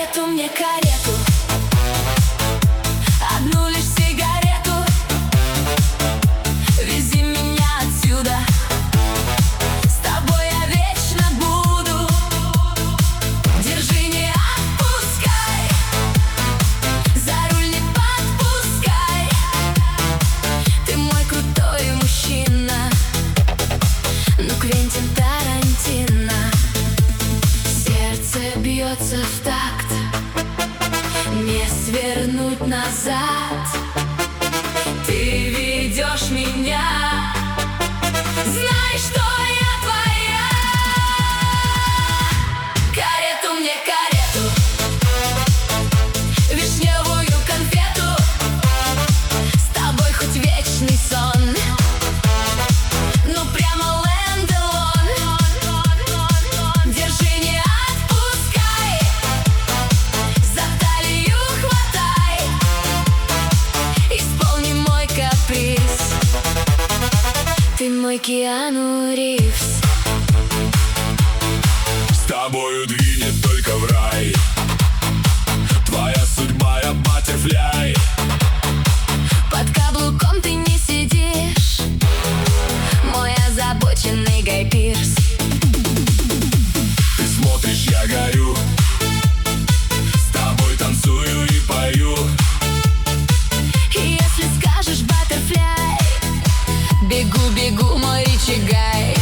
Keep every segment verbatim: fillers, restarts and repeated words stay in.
Карету мне, карету, одну лишь сигарету, вези меня отсюда, с тобой я вечно буду. Держи, не отпускай, за руль не подпускай. Ты мой крутой мужчина, ну Квентин Тарантино. Сердце бьется в такт, не свернуть назад. Ты ведешь меня, знай, что я твоя. Карету мне, карету, вишневую конфету, с тобой хоть вечный сон, ну прямо Лэнделон. Держи, не отпускай, за талию хватай, исполни мой каприз. Ты мой Киану Ривз. С тобою двинет только в рай, твоя судьба, я баттерфляй. Под каблуком ты не сидишь, мой озабоченный Гай Пирс. Ты смотришь, я горю, с тобой танцую и пою. И если скажешь баттерфляй, бегу, бегу, мой Ричи Гай.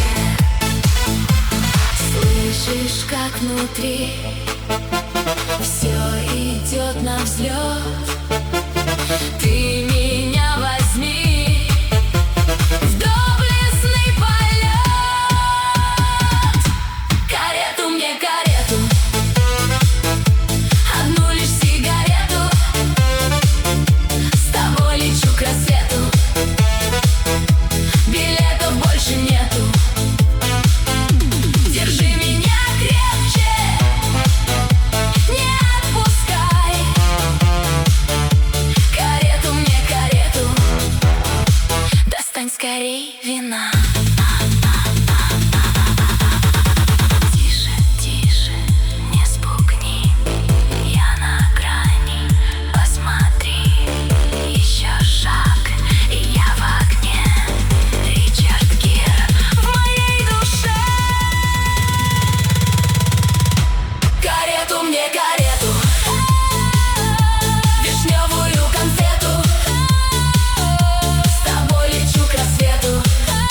Слышишь, как внутри все идет на взлет. Ты меня возьми в доблестный полет. Карету мне, карету, одну лишь сигарету, с тобой лечу к рассвету, билетов больше нету. Держи меня крепче, не отпускай. Карету мне, карету, достань скорей вина. Тише, тише, не спугни, я на грани, посмотри, еще шаг, и я в огне. Ричард Гир в моей душе. Карету мне, карету, вишневую конфету, с тобой лечу к рассвету,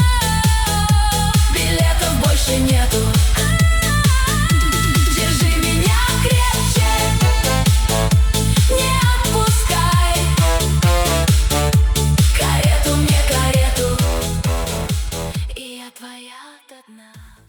билетов больше нету. Держи меня крепче, не отпускай. Карету мне, карету, и я твоя до дна.